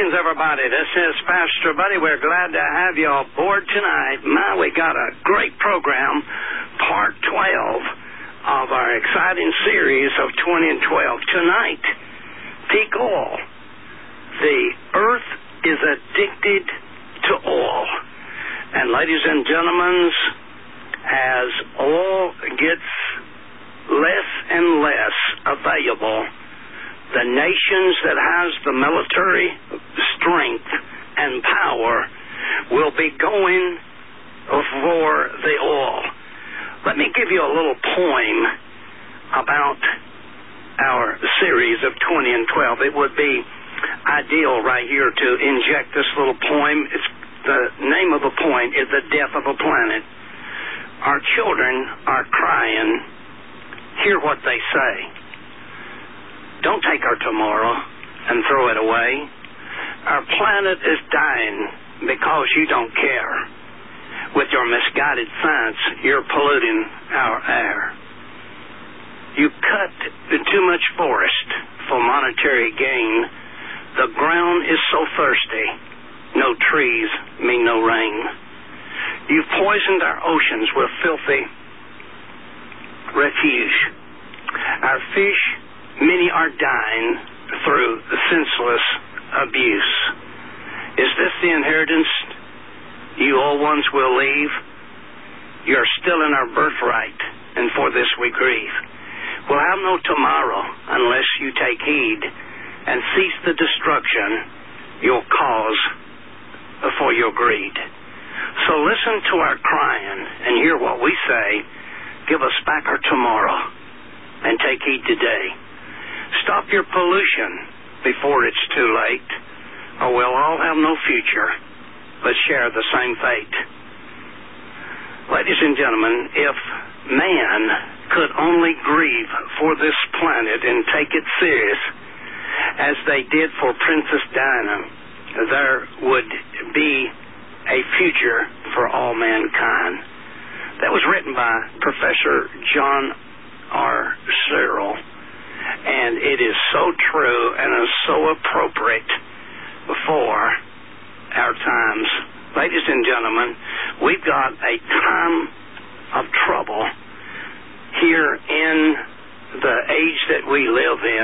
Greetings, everybody. This is Pastor Buddy. We're glad to have you aboard tonight. We got a great program, part 12 of our exciting series of 20 and 12. Tonight, peak oil. The earth is addicted to oil. And ladies and gentlemen, as oil gets less and less available, the nations that has the military strength and power will be going for the oil. Let me give you a little poem about our series of 20 and 12. It would be ideal right here to inject this little poem. The name of the poem is The Death of a Planet. Our children are crying. Hear what they say. Don't take our tomorrow and throw it away. Our planet is dying because you don't care. With your misguided science, you're polluting our air. You cut too much forest for monetary gain. The ground is so thirsty. No trees mean no rain. You've poisoned our oceans with filthy refuge. Our fish, many are dying through senseless abuse. Is this the inheritance you old ones will leave? You're still in our birthright, and for this we grieve. We'll have no tomorrow unless you take heed and cease the destruction you'll cause for your greed. So listen to our crying and hear what we say. Give us back our tomorrow and take heed today. Stop your pollution before it's too late, or we'll all have no future, but share the same fate. Ladies and gentlemen, if man could only grieve for this planet and take it serious as they did for Princess Diana, there would be a future for all mankind. That was written by Professor John R. Searle. And it is so true and is so appropriate for our times. Ladies and gentlemen, we've got a time of trouble here in the age that we live in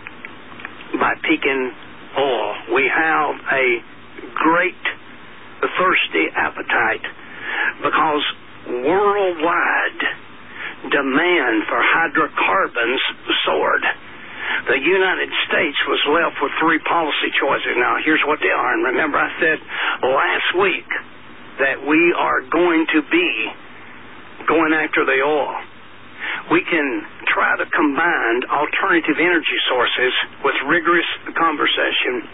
by peaking oil. We have a great thirsty appetite because worldwide demand for hydrocarbons soared. The United States was left with three policy choices. Now, here's what they are. And remember, I said last week that we are going to be going after the oil. We can try to combine alternative energy sources with rigorous conservation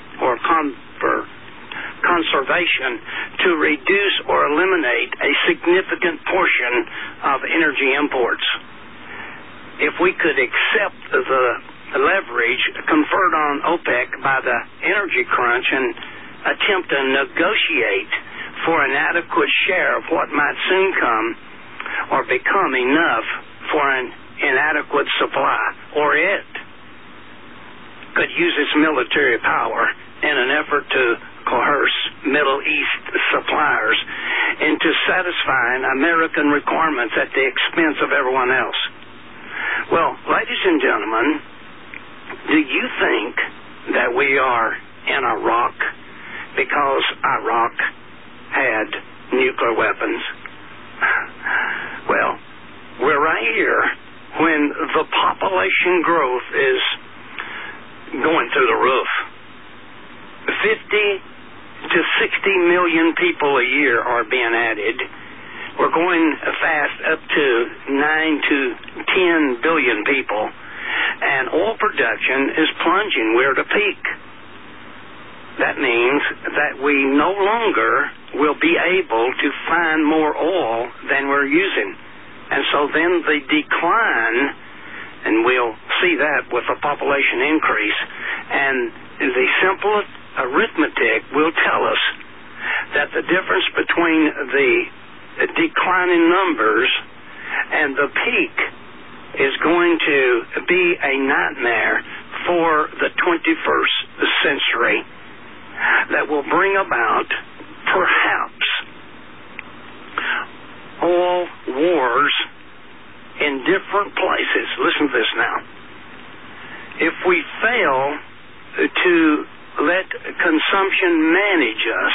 to reduce or eliminate a significant portion of energy imports. If we could accept the leverage conferred on OPEC by the energy crunch and attempt to negotiate for an adequate share of what might soon come or become enough for an inadequate supply, or it could use its military power in an effort to coerce Middle East suppliers into satisfying American requirements at the expense of everyone else. Well, ladies and gentlemen, do you think that we are in Iraq because Iraq had nuclear weapons? Well, we're right here when the population growth is going through the roof. 50 to 60 million people a year are being added. We're going fast up to 9 to 10 billion people, and oil production is plunging. We're at a peak. That means that we no longer will be able to find more oil than we're using. And so then the decline, and we'll see that with the population increase, and the simplest arithmetic will tell us that the difference between the declining numbers and the peak is going to be a nightmare for the 21st century. will bring about, perhaps, oil wars in different places. Listen to this now. If we fail to let consumption manage us,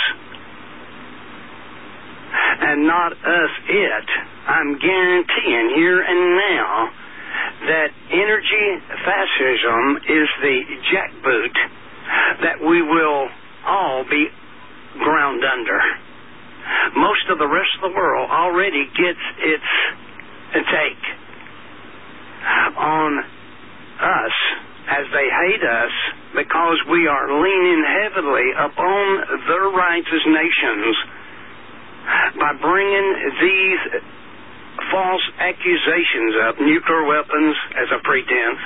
and not us it, I'm guaranteeing here and now that energy fascism is the jackboot that we will all be ground under. Most of the rest of the world already gets its take on us as they hate us because we are leaning heavily upon their rights as nations by bringing these false accusations up, nuclear weapons as a pretense,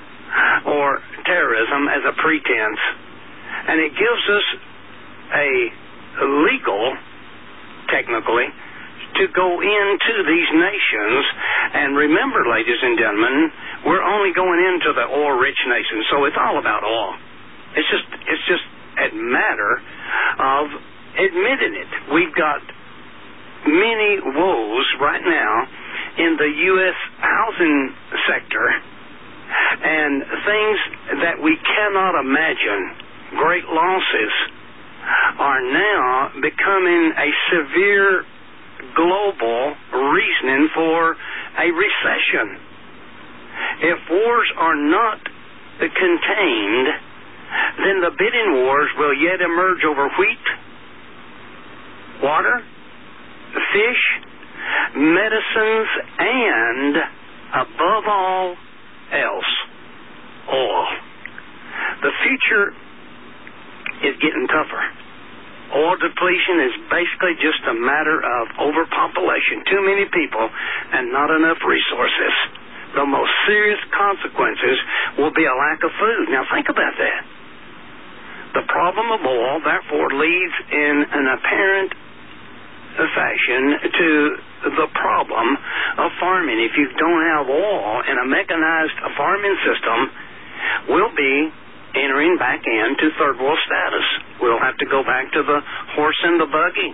or terrorism as a pretense. And it gives us a legal, technically, to go into these nations. And remember, ladies and gentlemen, we're only going into the oil-rich nations, so it's all about oil. It's just a matter of admitting it. We've got many woes right now in the U.S. housing sector, and things that we cannot imagine, great losses, are now becoming a severe global reasoning for a recession. If wars are not contained, then the bidding wars will yet emerge over wheat, water, fish, medicines, and, above all else, oil. The future is getting tougher. Oil depletion is basically just a matter of overpopulation, too many people, and not enough resources. The most serious consequences will be a lack of food. Now think about that. The problem of oil, therefore, leads in an apparent fashion to the problem of farming. If you don't have oil in a mechanized farming system, we'll be entering back into third world status. We'll have to go back to the horse and the buggy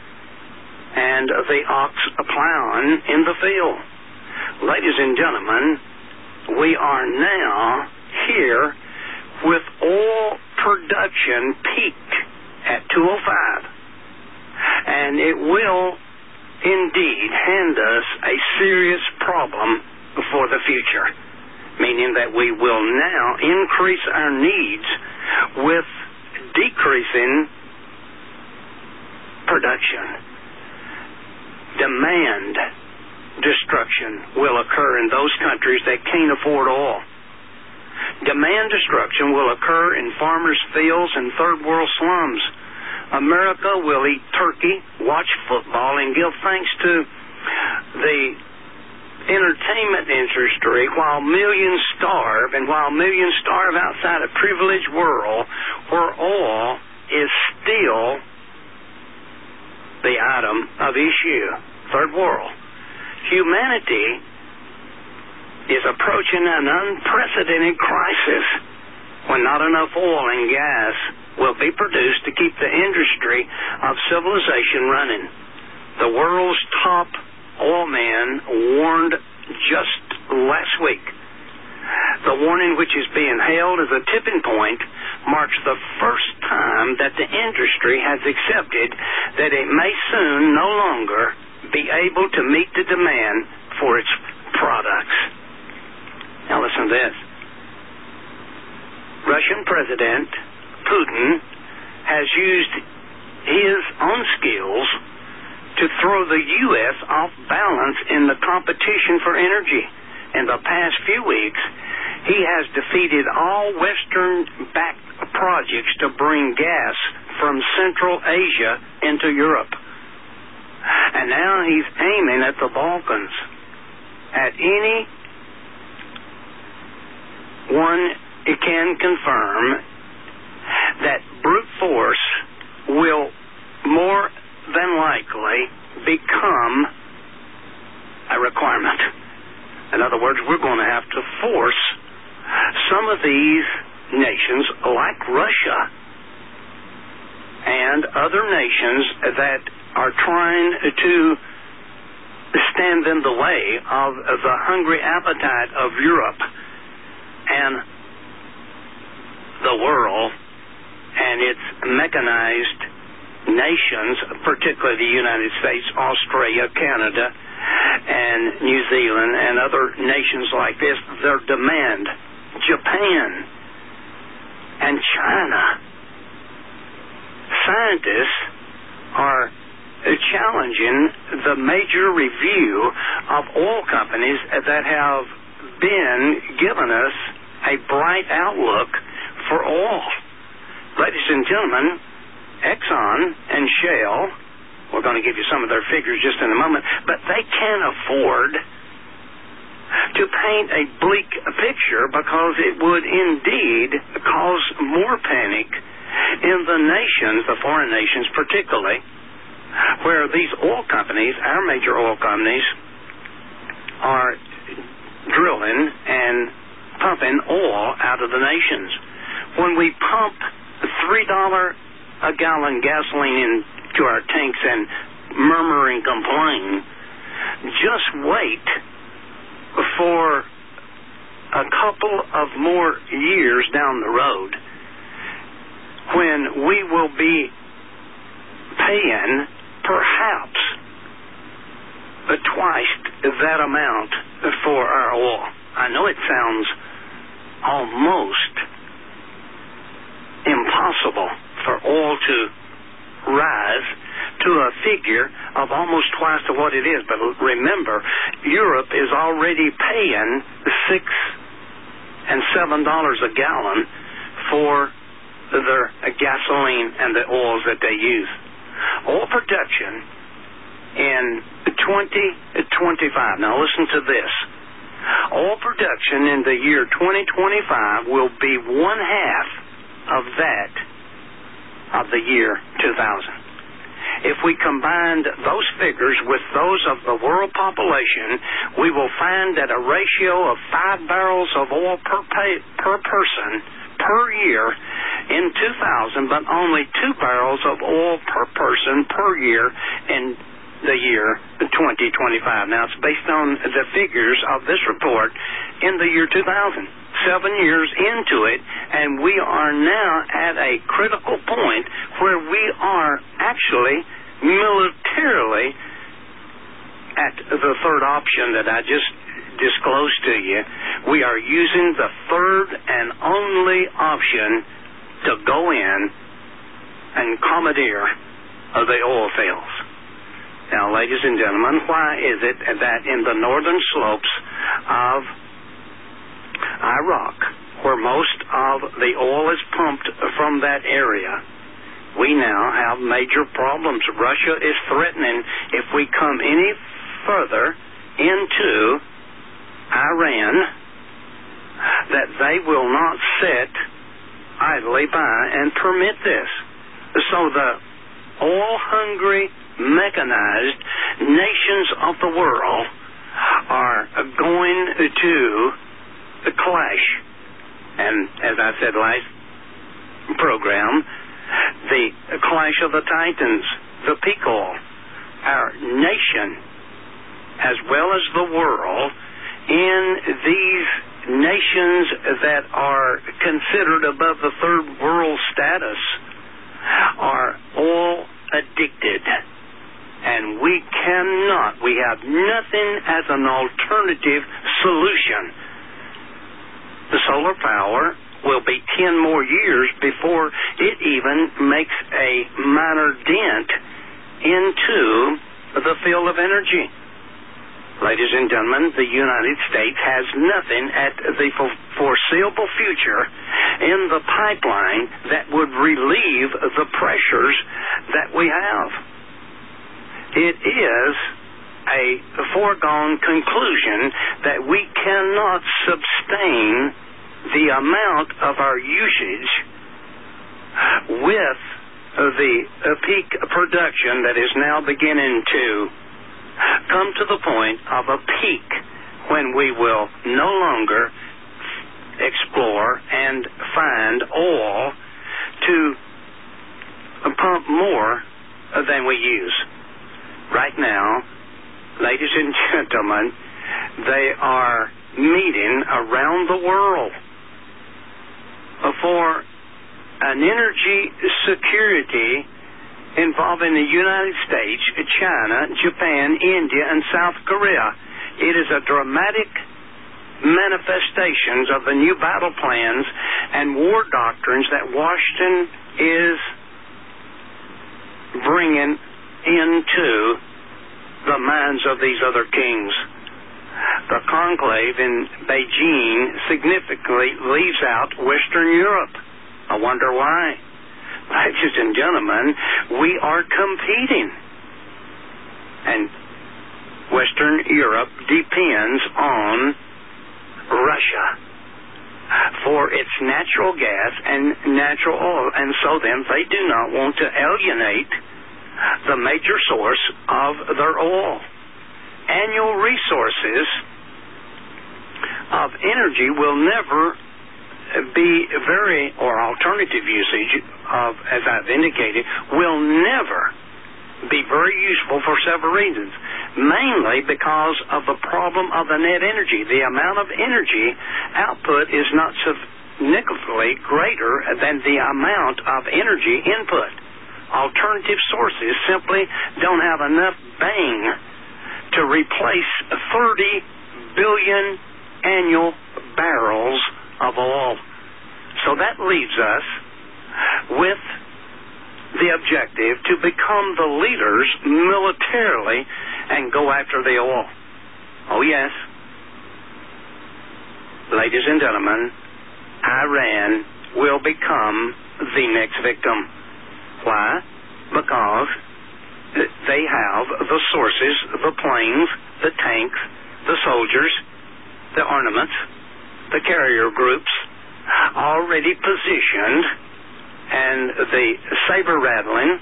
and the ox plowing in the field. Ladies and gentlemen, we are now here with oil production peaked at 205. And it will indeed hand us a serious problem for the future, meaning that we will now increase our needs with decreasing production. Demand destruction will occur in those countries that can't afford oil. Demand destruction will occur in farmers' fields and third world slums. America will eat turkey, watch football, and give thanks to the entertainment industry while millions starve, and while millions starve outside a privileged world where oil is still the item of issue. Third world. Humanity is approaching an unprecedented crisis when not enough oil and gas will be produced to keep the industry of civilization running. The world's top oil man warned just last week. The warning, which is being hailed as a tipping point, marks the first time that the industry has accepted that it may soon no longer be able to meet the demand for its products. Now listen to this. Russian President Putin has used his own skills to throw the U.S. off balance in the competition for energy. In the past few weeks, he has defeated all Western-backed projects to bring gas from Central Asia into Europe. And now he's aiming at the Balkans. At any one can confirm that brute force will more than likely become a requirement. In other words, we're going to have to force some of these nations, like Russia other nations that are trying to stand in the way of the hungry appetite of Europe and the world and its mechanized nations, particularly the United States, Australia, Canada, and New Zealand, and other nations like this. Their demand, Japan and China. Scientists are challenging the major review of oil companies that have been given us a bright outlook for oil. Ladies and gentlemen, Exxon and Shell, we're going to give you some of their figures just in a moment, but they can't afford to paint a bleak picture because it would indeed cause more panic in the nations, the foreign nations particularly, where these oil companies, our major oil companies, are drilling and pumping oil out of the nations. When we pump $3 a gallon gasoline into our tanks and murmur and complain, just wait for a couple of more years down the road when we will be paying perhaps twice that amount for our oil. I know it sounds almost impossible for oil to rise to a figure of almost twice to what it is. But remember, Europe is already paying $6 and $7 a gallon for their gasoline and the oils that they use. Oil production in 2025, now listen to this, oil production in the year 2025 will be one half of that of the year 2000. If we combined those figures with those of the world population, we will find that a ratio of 5 barrels of oil per person per year in 2000, but only 2 barrels of oil per person per year in the year 2025. Now, it's based on the figures of this report in the year 2000. 7 years into it, and we are now at a critical point where we are actually militarily at the third option that I just disclosed to you. We are using the third and only option to go in and commandeer the oil fields. Now, ladies and gentlemen, why is it that in the northern slopes of Iraq, where most of the oil is pumped from that area, we now have major problems? Russia is threatening if we come any further into Iran that they will not sit idly by and permit this. So the oil-hungry, mechanized nations of the world are going to clash. And as I said last program, the clash of the titans, the peak oil, our nation, as well as the world, in these nations that are considered above the third world status, are oil addicted. And we have nothing as an alternative solution. The solar power will be 10 more years before it even makes a minor dent into the field of energy. Ladies and gentlemen, the United States has nothing at the foreseeable future in the pipeline that would relieve the pressures that we have. It is a foregone conclusion that we cannot sustain the amount of our usage with the peak production that is now beginning to come to the point of a peak when we will no longer explore and find oil to pump more than we use. Right now, ladies and gentlemen, they are meeting around the world for an energy security involving the United States, China, Japan, India, and South Korea. It is a dramatic manifestations of the new battle plans and war doctrines that Washington is bringing into the minds of these other kings. The conclave in Beijing significantly leaves out Western Europe. I wonder why. Ladies and gentlemen, we are competing. And Western Europe depends on Russia for its natural gas and natural oil, and so then they do not want to alienate the major source of their oil. Annual resources of energy will never be or alternative usage of, as I've indicated, will never be very useful for several reasons. Mainly because of the problem of the net energy. The amount of energy output is not significantly greater than the amount of energy input. Alternative sources simply don't have enough bang to replace 30 billion annual barrels of oil. So that leaves us with the objective to become the leaders militarily and go after the oil. Oh yes. Ladies and gentlemen, Iran will become the next victim. Why? Because they have the sources, the planes, the tanks, the soldiers, the armaments, the carrier groups already positioned, and the saber rattling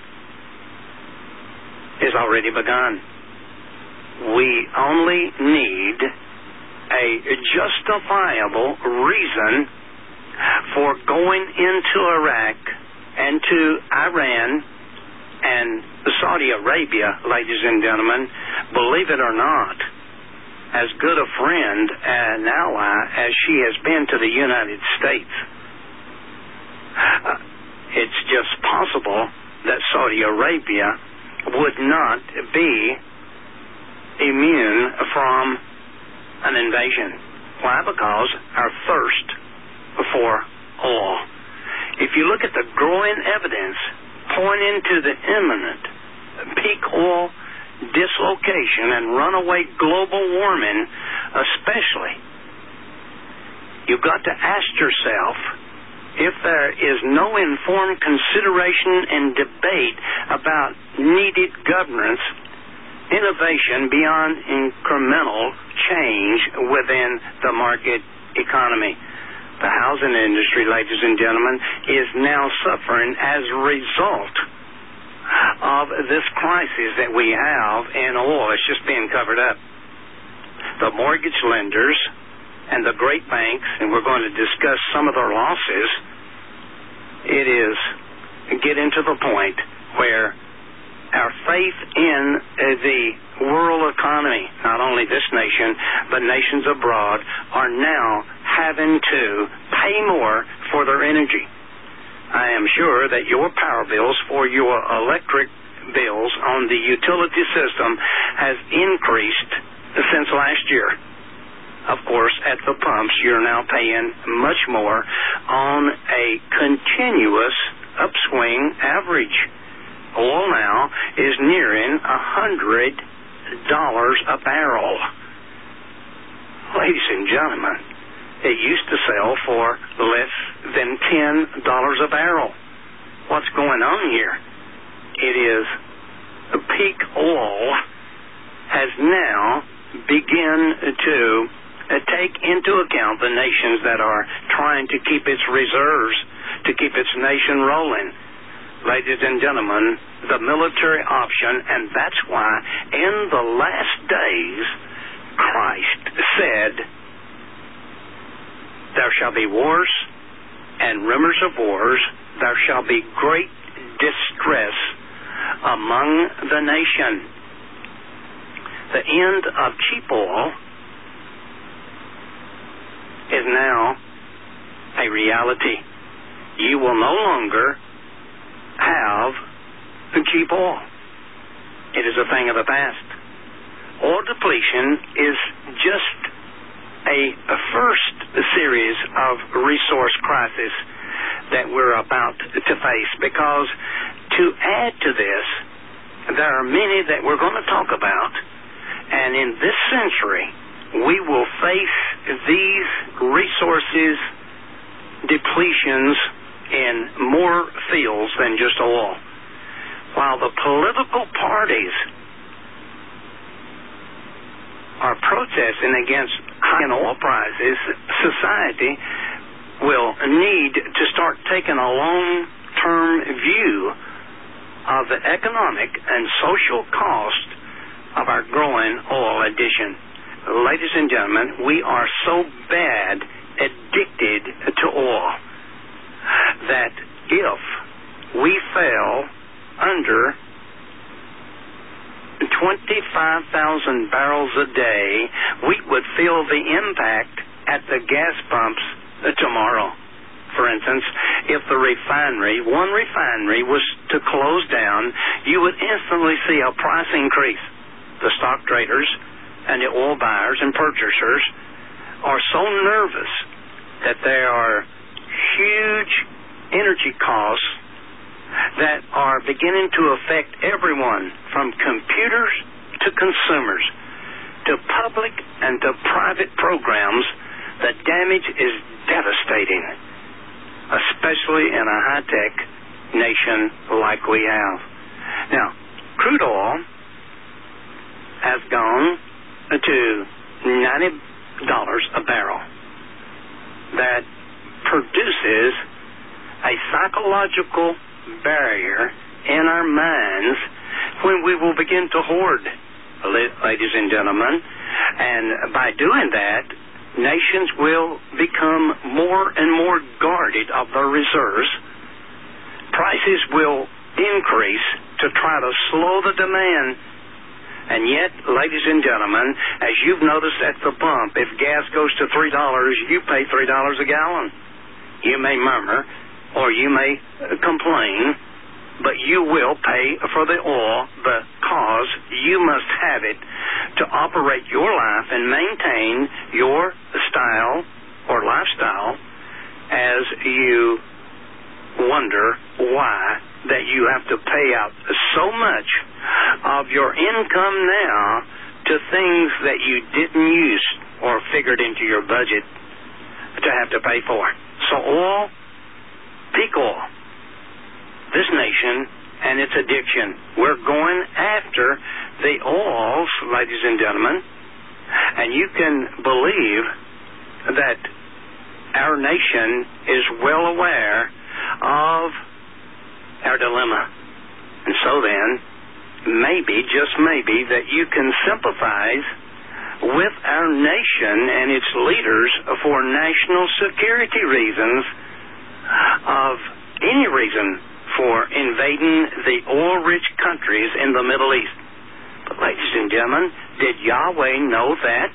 is already begun. We only need a justifiable reason for going into Iraq and to Iran and Saudi Arabia, ladies and gentlemen. Believe it or not, as good a friend and ally as she has been to the United States, it's just possible that Saudi Arabia would not be immune from an invasion. Why? Because our thirst for oil. If you look at the growing evidence pointing to the imminent peak oil dislocation and runaway global warming especially, you've got to ask yourself if there is no informed consideration and debate about needed governance, innovation beyond incremental change within the market economy. The housing industry, ladies and gentlemen, is now suffering as a result of this crisis that we have in oil. It's just being covered up. The mortgage lenders and the great banks, and we're going to discuss some of their losses, it is getting to the point where our faith in the world economy, not only this nation, but nations abroad, are now having to pay more for their energy. I am sure that your power bills for your electric bills on the utility system has increased since last year. Of course, at the pumps, you're now paying much more on a continuous upswing average. Oil now is nearing $100 a barrel. Ladies and gentlemen, it used to sell for less than $10 a barrel. What's going on here? It is peak oil has now begun to take into account the nations that are trying to keep its reserves, to keep its nation rolling. Ladies and gentlemen, the military option, and that's why in the last days Christ said, there shall be wars and rumors of wars, there shall be great distress among the nation. The end of cheap oil is now a reality. You will no longer have cheap oil. It is a thing of the past. Oil depletion is just a first series of resource crisis that we're about to face, because to add to this, there are many that we're going to talk about, and in this century we will face these resources depletions in more fields than just oil. While the political parties are protesting against high oil prices, society will need to start taking a long-term view of the economic and social cost of our growing oil addiction. Ladies and gentlemen, we are so bad addicted to oil that if we fell under 25,000 barrels a day, we would feel the impact at the gas pumps tomorrow. For instance, if one refinery was to close down, you would instantly see a price increase. The stock traders and the oil buyers and purchasers are so nervous that there are huge energy costs that are beginning to affect everyone, from computers to consumers to public and to private programs. The damage is devastating, especially in a high-tech nation like we have. Now, crude oil has gone to $90 a barrel. That produces a psychological barrier in our minds when we will begin to hoard, ladies and gentlemen. And by doing that, nations will become more and more guarded of their reserves. Prices will increase to try to slow the demand. And yet, ladies and gentlemen, as you've noticed at the pump, if gas goes to $3, you pay $3 a gallon. You may murmur or you may complain, but you will pay for the oil because you must have it to operate your life and maintain your style or lifestyle, as you wonder why that you have to pay out so much of your income now to things that you didn't use or figured into your budget to have to pay for. So oil, peak oil, this nation and its addiction. We're going after the oils, ladies and gentlemen, and you can believe that our nation is well aware of our dilemma. And so then, maybe, just maybe, that you can sympathize with our nation and its leaders for national security reasons, of any reason for invading the oil-rich countries in the Middle East. But ladies and gentlemen, did Yahweh know that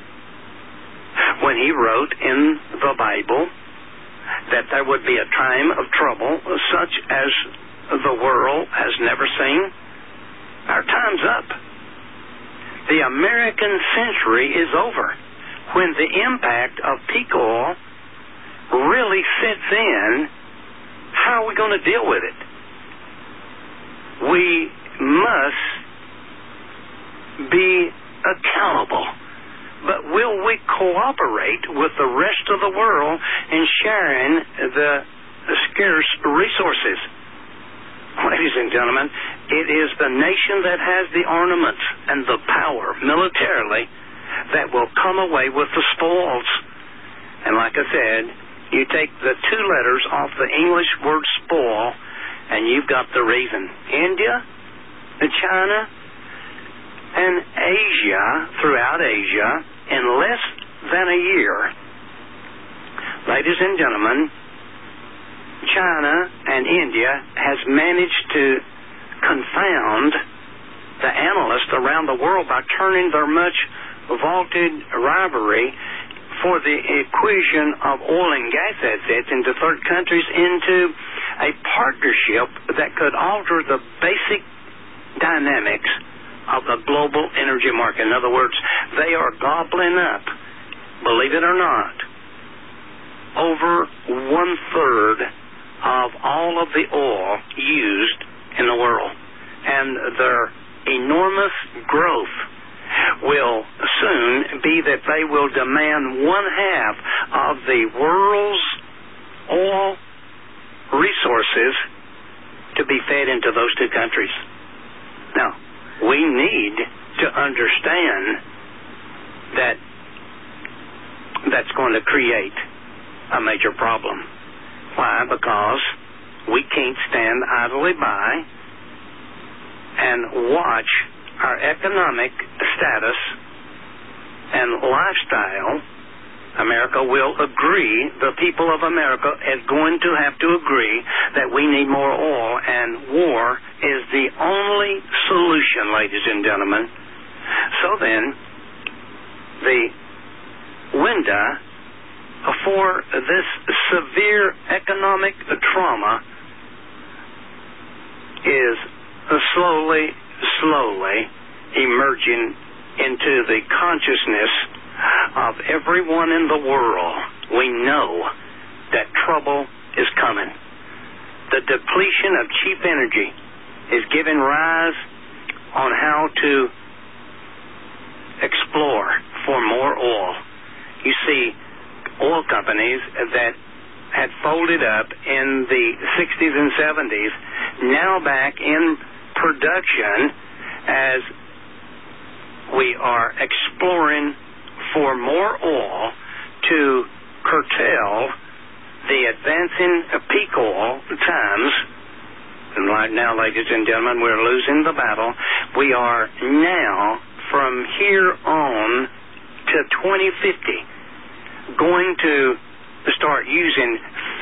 when he wrote in the Bible that there would be a time of trouble such as the world has never seen? Our time's up. The American century is over when the impact of peak oil really sets in. How are we going to deal with it? We must be accountable. But will we cooperate with the rest of the world in sharing the scarce resources? Ladies and gentlemen, it is the nation that has the armaments and the power militarily that will come away with the spoils. And like I said, you take the two letters off the English word spoil, and you've got the reason. India, China, and Asia, throughout Asia, in less than a year, ladies and gentlemen, China and India has managed to confound the analysts around the world by turning their much vaunted rivalry for the acquisition of oil and gas assets into third countries into a partnership that could alter the basic dynamics of the global energy market. In other words, they are gobbling up, believe it or not, over 1/3 of all of the oil used in the world. And their enormous growth will soon be that they will demand 1/2 of the world's oil resources to be fed into those two countries. Now, we need to understand that that's going to create a major problem. Why? Because we can't stand idly by and watch our economic status and lifestyle. America will agree, the people of America is going to have to agree that we need more oil, and war is the only solution, ladies and gentlemen. So then, the window for this severe economic trauma is slowly emerging into the consciousness of everyone in the world. We know that trouble is coming. The depletion of cheap energy is giving rise on how to explore for more oil. You see, oil companies that had folded up in the 60s and 70s, now back in production as we are exploring for more oil to curtail the advancing peak oil times. And right now, ladies and gentlemen, we're losing the battle. We are now, from here on to 2050, going to start using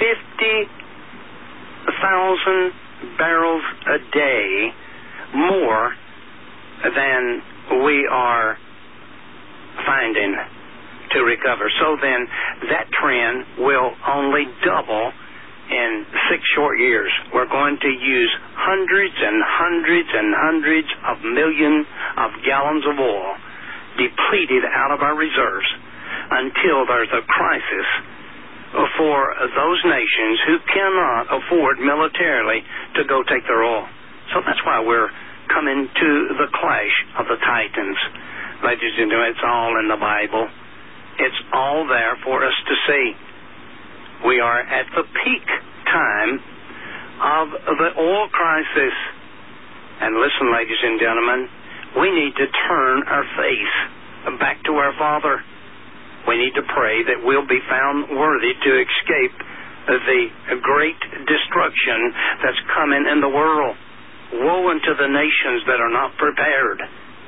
50,000 barrels a day more than we are finding to recover. So then that trend will only double in 6 short years. We're going to use hundreds and hundreds and hundreds of millions of gallons of oil depleted out of our reserves until there's a crisis for those nations who cannot afford militarily to go take their oil. So that's why we're coming to the clash of the titans. Ladies and gentlemen, it's all in the Bible. It's all there for us to see. We are at the peak time of the oil crisis. And listen, ladies and gentlemen, we need to turn our face back to our Father. We need to pray that we'll be found worthy to escape the great destruction that's coming in the world. Woe unto the nations that are not prepared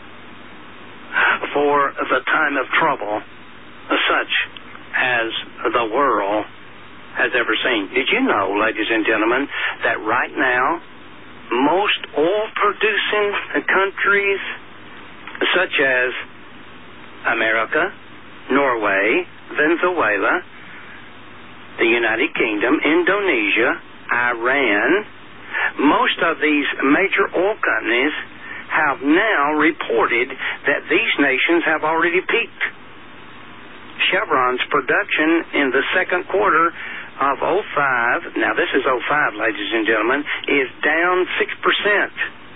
for the time of trouble such as the world has ever seen. Did you know, ladies and gentlemen, that right now most oil-producing countries such as America, Norway, Venezuela, the United Kingdom, Indonesia, Iran, most of these major oil companies have now reported that these nations have already peaked. Chevron's production in the second quarter of 05, now this is 05, ladies and gentlemen, is down 6%.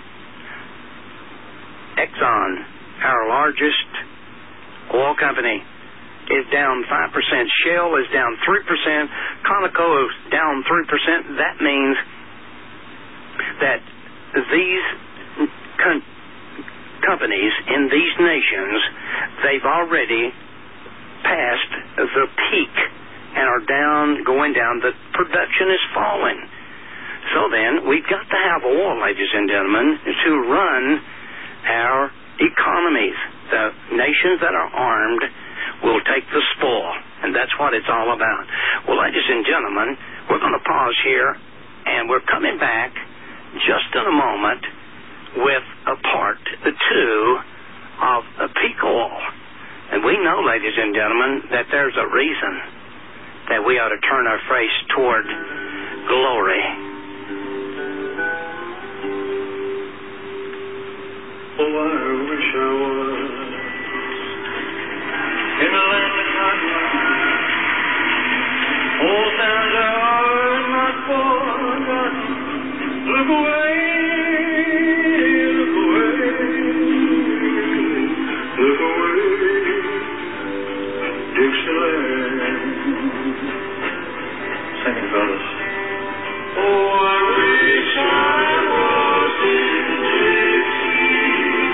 Exxon, our largest oil company, is down 5%. Shell is down 3%. Conoco is down 3%. That means that these companies in these nations, they've already passed the peak and are going down. The production is falling. So then, we've got to have oil, ladies and gentlemen, to run our economies. The nations that are armed will take the spoil, and that's what it's all about. Well, ladies and gentlemen, we're going to pause here, and we're coming back just in a moment with a part 2 of a peak oil. And we know, ladies and gentlemen, that there's a reason that we ought to turn our face toward glory. Oh, I wish I was in a land of cotton. Old times are not forgotten. Look away, look away, look away, Dixieland. Sing it, fellas. Oh, I wish I was in Dixie.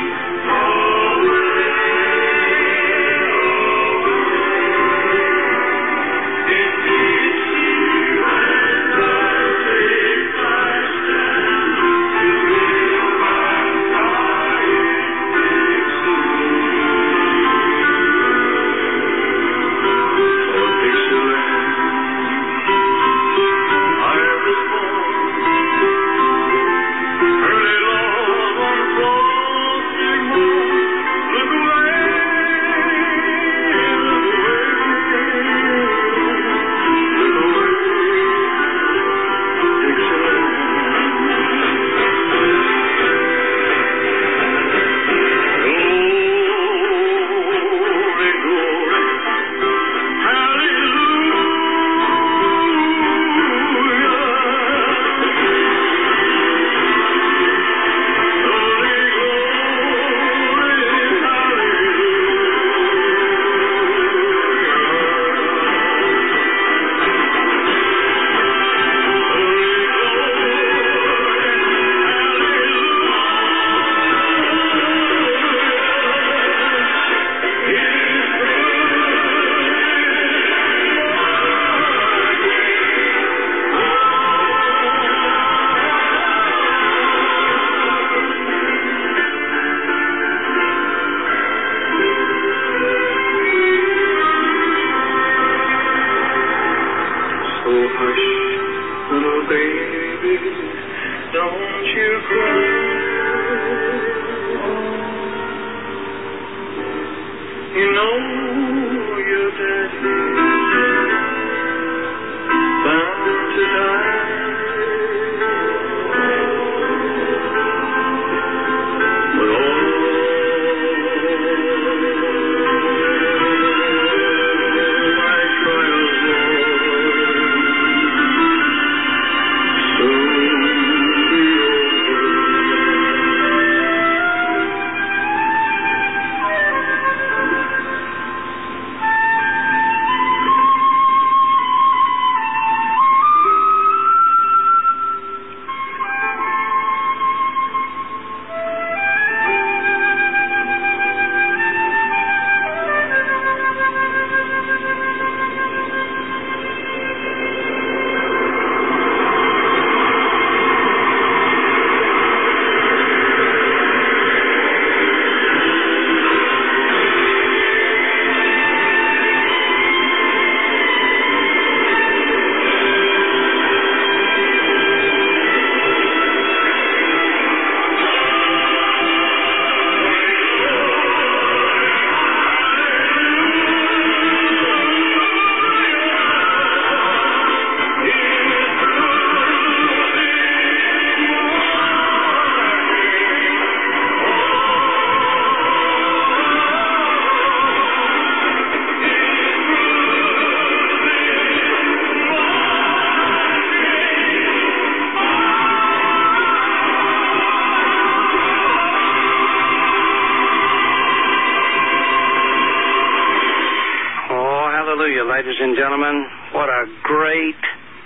Ladies and gentlemen, what a great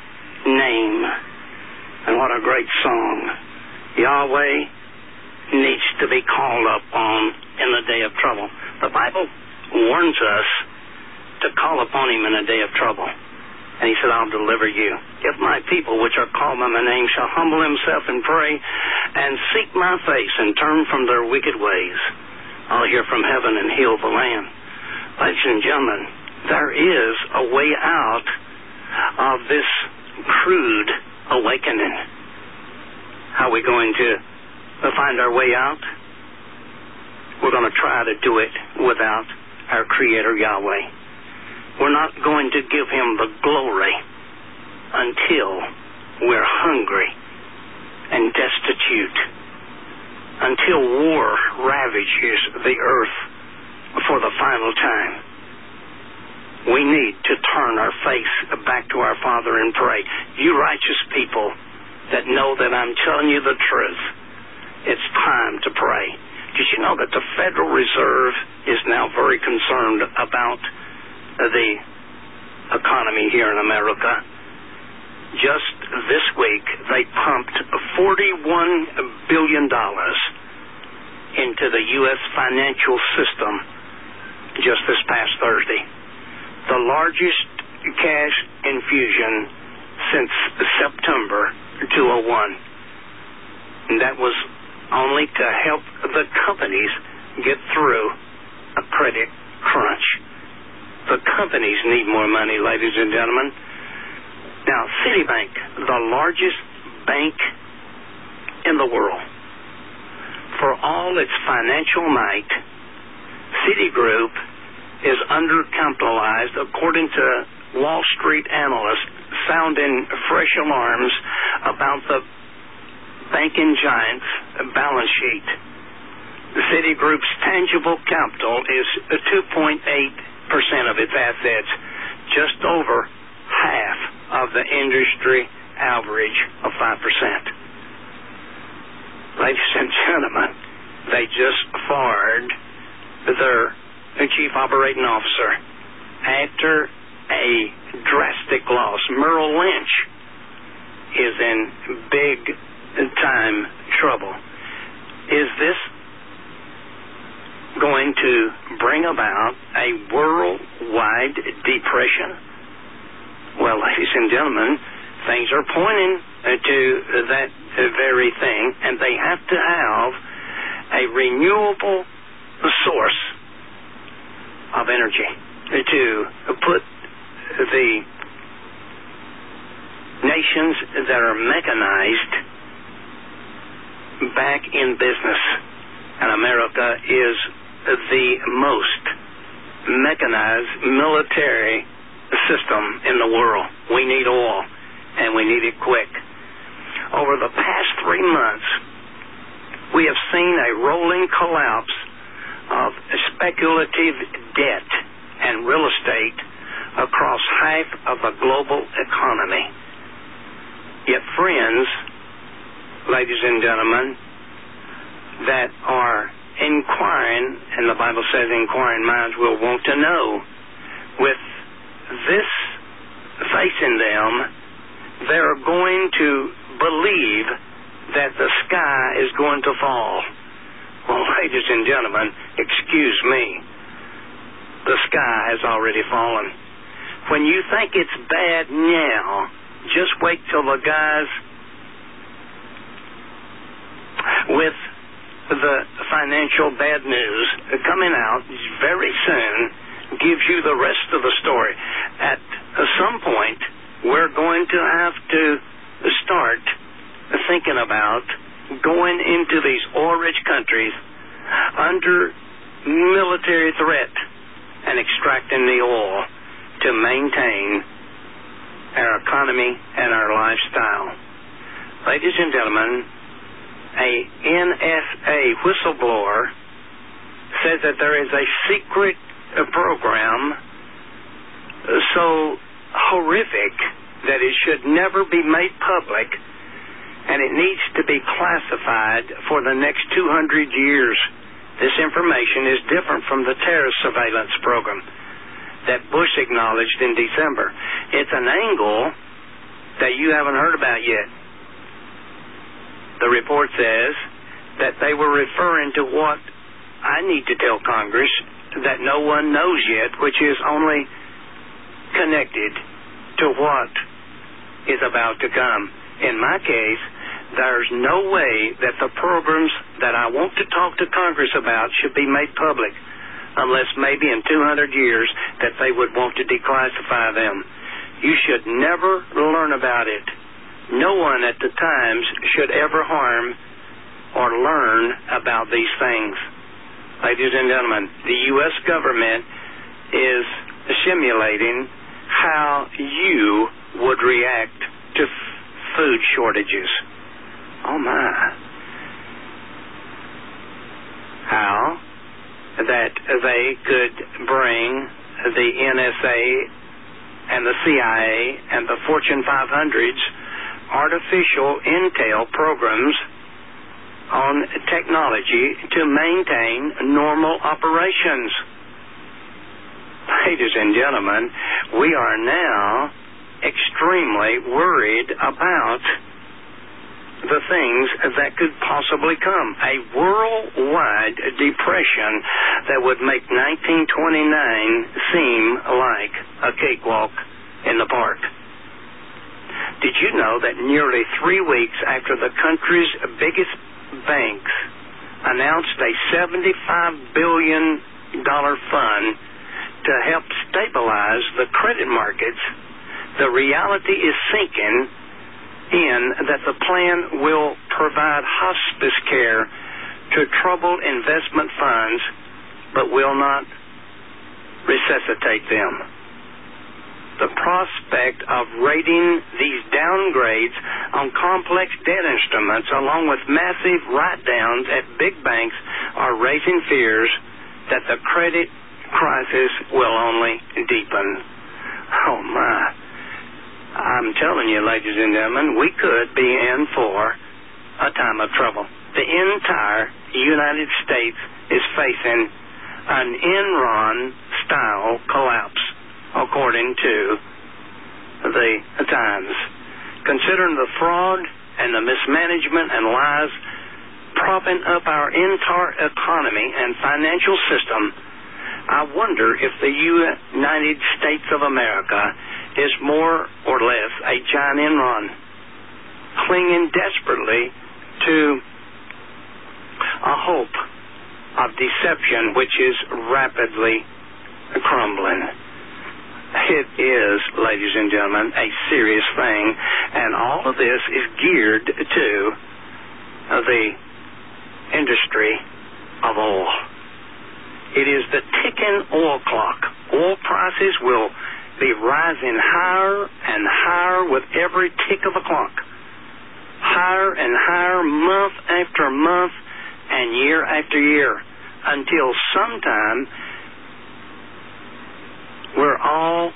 name and what a great song. Yahweh needs to be called up on in the day of trouble. The Bible warns us to call upon him in a day of trouble. And he said, I'll deliver you. If my people, which are called by my name, shall humble himself and pray and seek my face and turn from their wicked ways, I'll hear from heaven and heal the land. Ladies and gentlemen, there is a way out of this crude awakening. How are we going to find our way out? We're going to try to do it without our Creator Yahweh. We're not going to give Him the glory until we're hungry and destitute, until war ravages the earth for the final time. We need to turn our face back to our Father and pray. You righteous people that know that I'm telling you the truth, it's time to pray. Did you know that the Federal Reserve is now very concerned about the economy here in America? Just this week, they pumped $41 billion into the U.S. financial system just this past Thursday. The largest cash infusion since September 2001. And that was only to help the companies get through a credit crunch. The companies need more money, ladies and gentlemen. Now, Citibank, the largest bank in the world, for all its financial might, Citigroup is undercapitalized, according to Wall Street analysts, sounding fresh alarms about the banking giant's balance sheet. Citigroup's tangible capital is 2.8% of its assets, just over half of the industry average of 5%. Ladies and gentlemen, they just fired their chief operating officer after a drastic loss. Merrill Lynch is in big time trouble. Is this going to bring about a worldwide depression? Well, ladies and gentlemen, things are pointing to that very thing, and they have to have a renewable source of energy to put the nations that are mechanized back in business. And America is the most mechanized military system in the world. We need oil, and we need it quick. Over the past 3 months, we have seen a rolling collapse of speculative debt and real estate across half of the global economy. Yet friends, ladies and gentlemen, that are inquiring, and the Bible says inquiring minds will want to know, with this facing them, they're going to believe that the sky is going to fall. Well, ladies and gentlemen, excuse me. The sky has already fallen. When you think it's bad now, just wait till the guys with the financial bad news coming out very soon gives you the rest of the story. At some point, we're going to have to start thinking about going into these oil-rich countries under military threat and extracting the oil to maintain our economy and our lifestyle. Ladies and gentlemen, a NSA whistleblower says that there is a secret program so horrific that it should never be made public, and it needs to be classified for the next 200 years. This information is different from the terrorist surveillance program that Bush acknowledged in December. It's an angle that you haven't heard about yet. The report says that they were referring to what I need to tell Congress that no one knows yet, which is only connected to what is about to come. In my case, there's no way that the programs that I want to talk to Congress about should be made public, unless maybe in 200 years that they would want to declassify them. You should never learn about it no one at the Times should ever harm or learn about these things. Ladies and gentlemen, the U.S. government is simulating how you would react to food shortages. Oh my. How that they could bring the NSA and the CIA and the Fortune 500's artificial intel programs on technology to maintain normal operations. Ladies and gentlemen, we are now extremely worried about the things that could possibly come. A worldwide depression that would make 1929 seem like a cakewalk in the park. Did you know that nearly 3 weeks after the country's biggest banks announced a $75 billion fund to help stabilize the credit markets, the reality is sinking in that the plan will provide hospice care to troubled investment funds but will not resuscitate them. The prospect of rating these downgrades on complex debt instruments along with massive write-downs at big banks are raising fears that the credit crisis will only deepen. Oh my. I'm telling you, ladies and gentlemen, we could be in for a time of trouble. The entire United States is facing an Enron-style collapse, according to the Times. Considering the fraud and the mismanagement and lies propping up our entire economy and financial system, I wonder if the United States of America is more or less a giant Enron, clinging desperately to a hope of deception which is rapidly crumbling. It is, ladies and gentlemen, a serious thing, and all of this is geared to the industry of oil. It is the ticking oil clock. Oil prices will be rising higher and higher with every tick of the clock. Higher and higher month after month and year after year until sometime we're all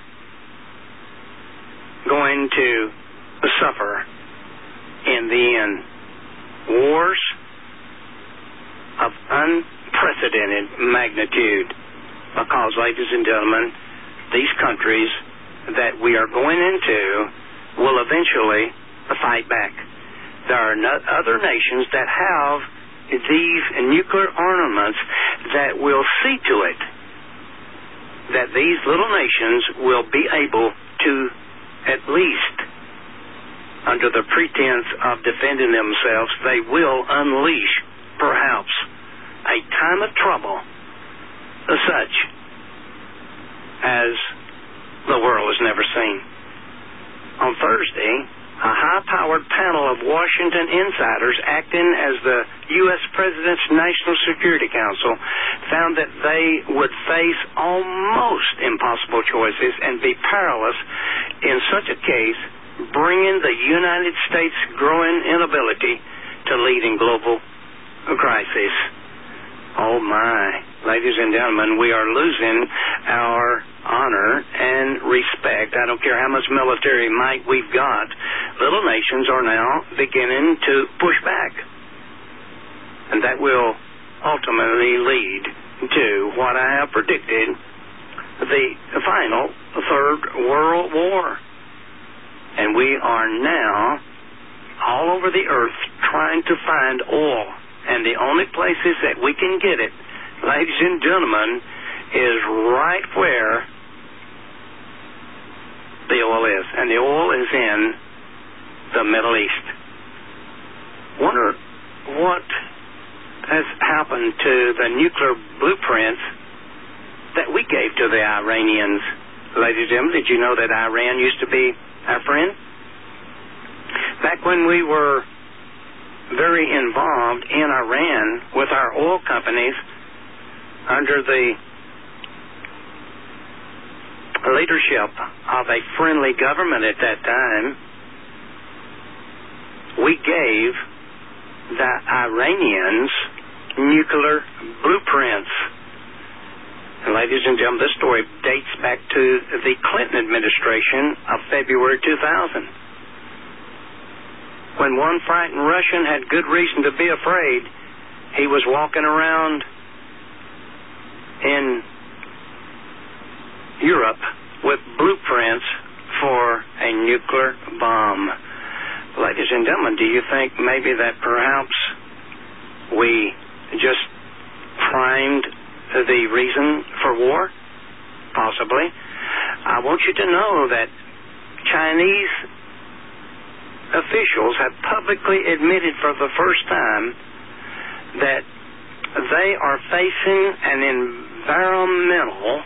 going to suffer in the end. Wars of unprecedented magnitude because, ladies and gentlemen, these countries that we are going into will eventually fight back. There are other nations that have these nuclear armaments that will see to it that these little nations will be able to, at least under the pretense of defending themselves, they will unleash perhaps a time of trouble such as the world has never seen. On Thursday, a high-powered panel of Washington insiders acting as the U.S. President's National Security Council found that they would face almost impossible choices and be powerless in such a case, bringing the United States' growing inability to lead in global crisis. Oh my, ladies and gentlemen, we are losing our honor and respect. I don't care how much military might we've got. Little nations are now beginning to push back. And that will ultimately lead to what I have predicted, the final Third World War. And we are now all over the earth trying to find oil. And the only places that we can get it, ladies and gentlemen, is right where the oil is. And the oil is in the Middle East. Wonder what has happened to the nuclear blueprints that we gave to the Iranians. Ladies and gentlemen, did you know that Iran used to be our friend? Back when we were very involved in Iran with our oil companies under the leadership of a friendly government at that time, we gave the Iranians nuclear blueprints. And ladies and gentlemen, this story dates back to the Clinton administration of February 2000. When one frightened Russian had good reason to be afraid, he was walking around in Europe with blueprints for a nuclear bomb. Ladies and gentlemen, do you think maybe that perhaps we just primed the reason for war? Possibly. I want you to know that Chinese officials have publicly admitted for the first time that they are facing an environmental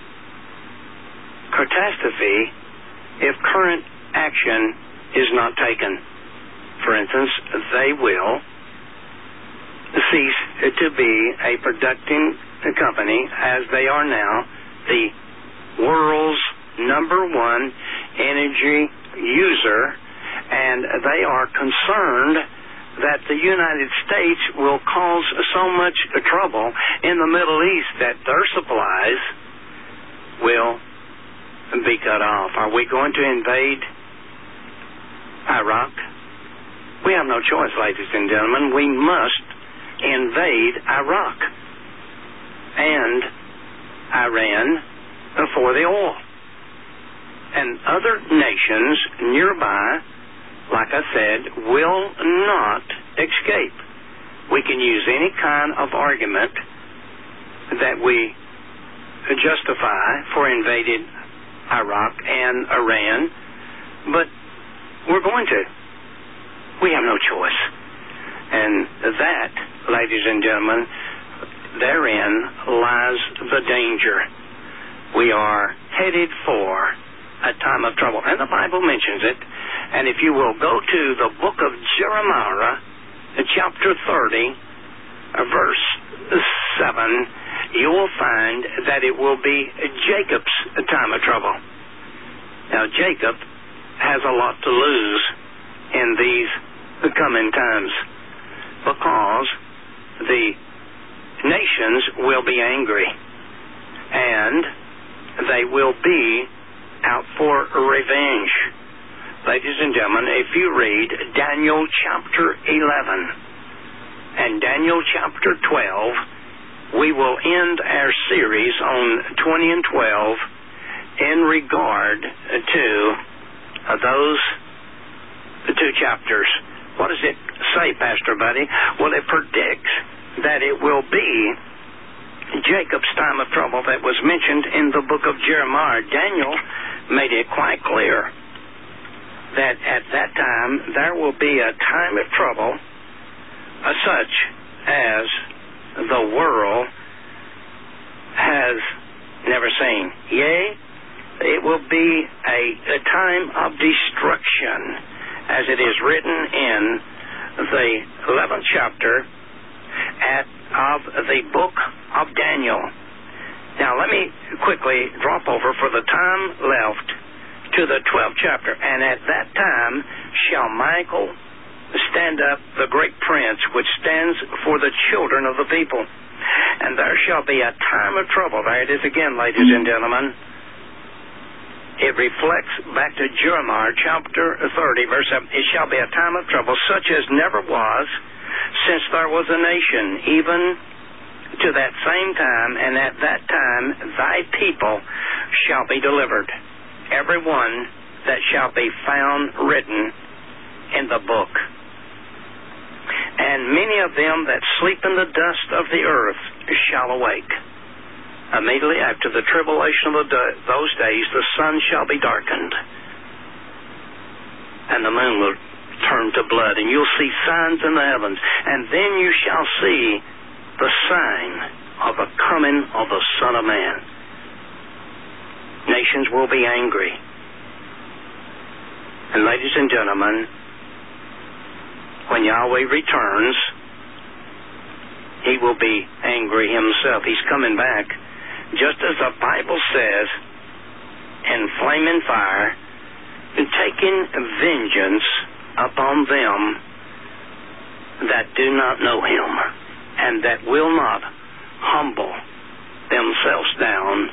catastrophe if current action is not taken. For instance, they will cease to be a productive company, as they are now the world's #1 energy user, and they are concerned that the United States will cause so much trouble in the Middle East that their supplies will be cut off. Are we going to invade Iraq? We have no choice, ladies and gentlemen. We must invade Iraq and Iran for the oil. And other nations nearby, like I said, will not escape. We can use any kind of argument that we justify for invading Iraq and Iran, but we're going to. We have no choice. And that, ladies and gentlemen, therein lies the danger. We are headed for a time of trouble. And the Bible mentions it. And if you will go to the book of Jeremiah, chapter 30, verse 7, you will find that it will be Jacob's time of trouble. Now, Jacob has a lot to lose in these coming times, because the nations will be angry and they will be out for revenge. Ladies and gentlemen, if you read Daniel chapter 11 and Daniel chapter 12, we will end our series on 20 and 12 in regard to those two chapters. What does it say, Pastor Buddy? Well, it predicts that it will be Jacob's time of trouble that was mentioned in the book of Jeremiah. Daniel made it quite clear that at that time there will be a time of trouble such as the world has never seen. Yea, it will be a time of destruction, as it is written in the 11th chapter of the book of Daniel. Now, let me quickly drop over for the time left to the 12th chapter. And at that time shall Michael stand up, the great prince, which stands for the children of the people. And there shall be a time of trouble. There it is again, ladies and gentlemen. It reflects back to Jeremiah chapter 30, verse 7. It shall be a time of trouble such as never was since there was a nation, even to that same time, and at that time thy people shall be delivered, every one that shall be found written in the book. And many of them that sleep in the dust of the earth shall awake. Immediately after the tribulation of those days, the sun shall be darkened, and the moon will turn to blood, and you'll see signs in the heavens, and then you shall see the sign of the coming of the Son of Man. Nations will be angry. And ladies and gentlemen, when Yahweh returns, he will be angry himself. He's coming back, just as the Bible says, in flaming fire, and taking vengeance upon them that do not know him, and that will not humble themselves down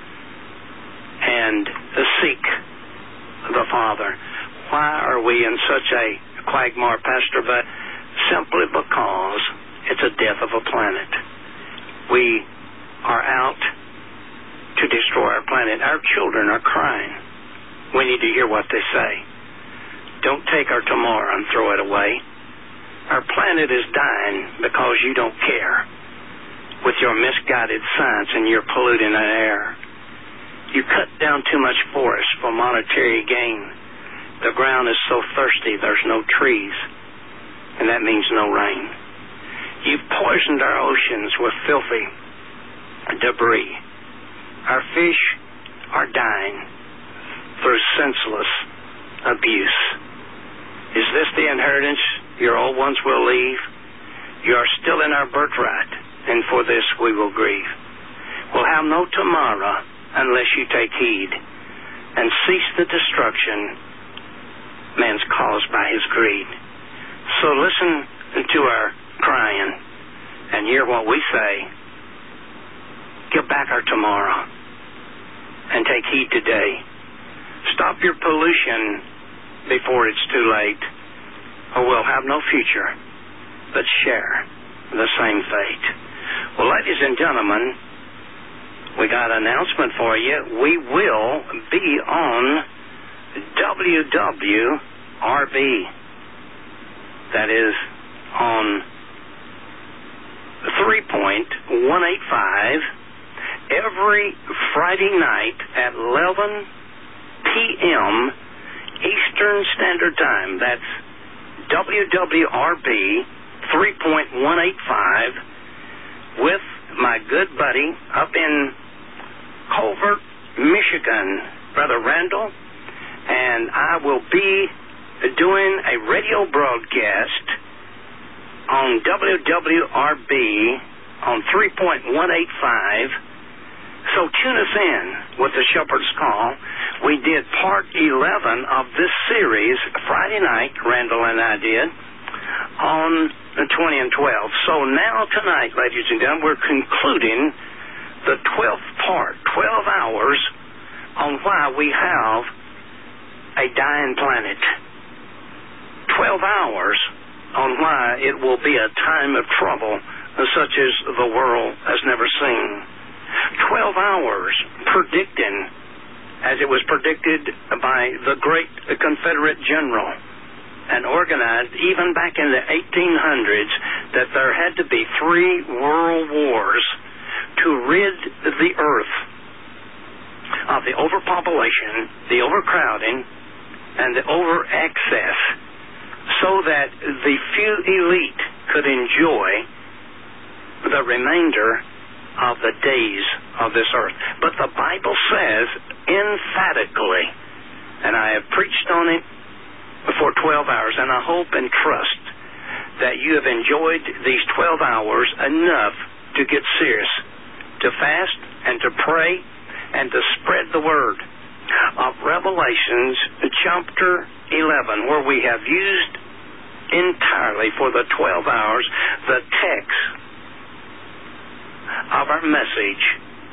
and seek the Father. Why are we in such a quagmire, Pastor? But simply because it's a death of a planet. We are out to destroy our planet. Our children are crying. We need to hear what they say. Don't take our tomorrow and throw it away. Our planet is dying because you don't care with your misguided science, and you're polluting the air. You cut down too much forest for monetary gain. The ground is so thirsty, there's no trees, and that means no rain. You've poisoned our oceans with filthy debris. Our fish are dying through senseless abuse. Is this the inheritance your old ones will leave? You are still in our birthright, and for this we will grieve. We'll have no tomorrow unless you take heed and cease the destruction man's caused by his greed. So listen to our crying and hear what we say. Give back our tomorrow and take heed today. Stop your pollution before it's too late, or we'll have no future but share the same fate. Well, ladies and gentlemen, we got an announcement for you. We will be on WWRB. That is on 3.185 every Friday night at 11 p.m. Eastern Standard Time. That's WWRB 3.185 with my good buddy up in Culver, Michigan, Brother Randall, and I will be doing a radio broadcast on WWRB on 3.185. So tune us in with the Shepherd's Call. We did part 11 of this series Friday night, Randall and I did, on 20 and 12. So now tonight, ladies and gentlemen, we're concluding the 12th part, 12 hours on why we have a dying planet. 12 hours on why it will be a time of trouble such as the world has never seen. 12 hours predicting, as it was predicted by the great Confederate general and organized even back in the 1800s, that there had to be 3 world wars to rid the earth of the overpopulation, the overcrowding, and the over-access, so that the few elite could enjoy the remainder of the days of this earth. But the Bible says emphatically, and I have preached on it for 12 hours, and I hope and trust that you have enjoyed these 12 hours enough to get serious, to fast and to pray and to spread the word of Revelations chapter 11, where we have used entirely for the 12 hours the text of our message,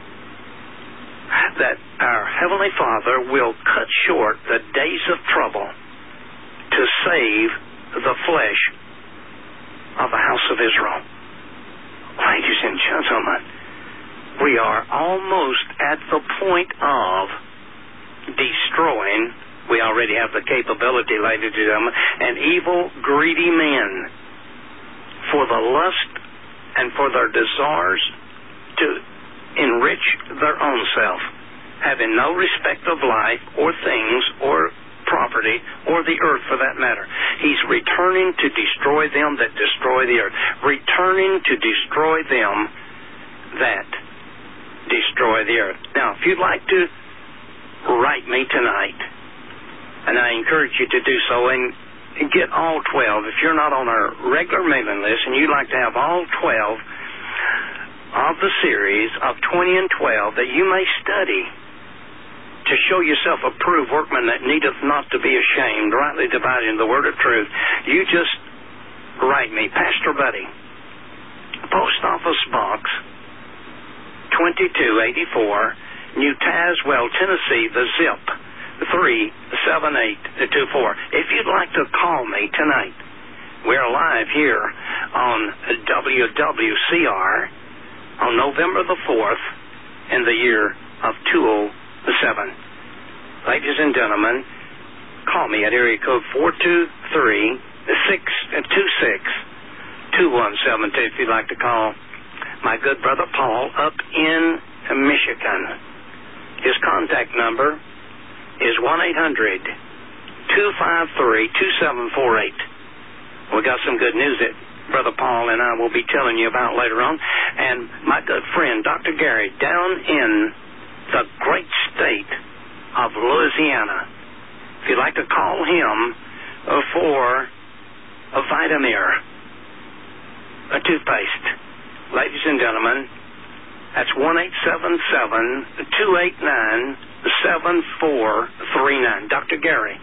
that our Heavenly Father will cut short the days of trouble to save the flesh of the house of Israel. Ladies and gentlemen, we are almost at the point of destroying. We already have the capability, ladies and gentlemen, and evil, greedy men, for the lust and for their desires to enrich their own self, having no respect of life or things or property or the earth for that matter. He's returning to destroy them that destroy the earth, returning to destroy them that destroy the earth. Now, if you'd like to write me tonight, and I encourage you to do so, and get all 12, if you're not on our regular mailing list and you'd like to have all 12 of the series of 20 and 12, that you may study to show yourself approved workman that needeth not to be ashamed, rightly dividing the word of truth, you just write me, Pastor Buddy, Post Office Box 2284, New Tazewell, Tennessee, the zip 37824. If you'd like to call me tonight, we're live here on WWCR on November the 4th in the year of 207. Ladies and gentlemen, call me at area code 423-626-2172 if you'd like to call my good brother Paul up in Michigan. His contact number is 1-800-253-2748. We got some good news that Brother Paul and I will be telling you about later on. And my good friend, Dr. Gary, down in the great state of Louisiana, if you'd like to call him for a Vitamir, a toothpaste, ladies and gentlemen, that's 1-877-289-7439. Dr. Gary,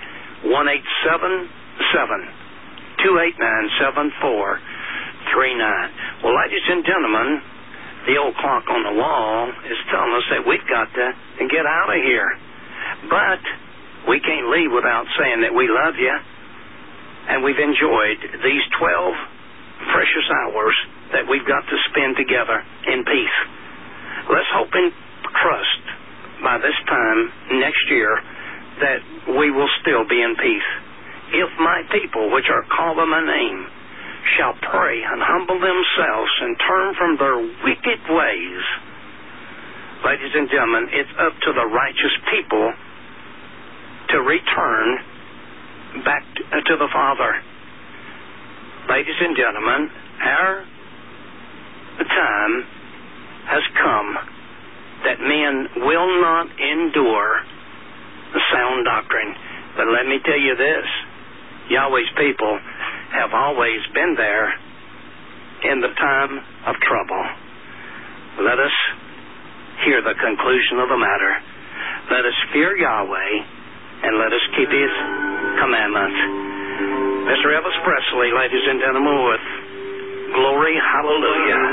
1-877-289-7439. Well, ladies and gentlemen, the old clock on the wall is telling us that we've got to get out of here. But we can't leave without saying that we love you, and we've enjoyed these 12 precious hours that we've got to spend together in peace. Let's hope and trust by this time next year that we will still be in peace. If my people, which are called by my name, shall pray and humble themselves and turn from their wicked ways, ladies and gentlemen, it's up to the righteous people to return back to the Father. Ladies and gentlemen, our time has come that men will not endure the sound doctrine. But let me tell you this, Yahweh's people have always been there in the time of trouble. Let us hear the conclusion of the matter. Let us fear Yahweh and let us keep His commandments. Mr. Elvis Presley, ladies and gentlemen, with Glory Hallelujah.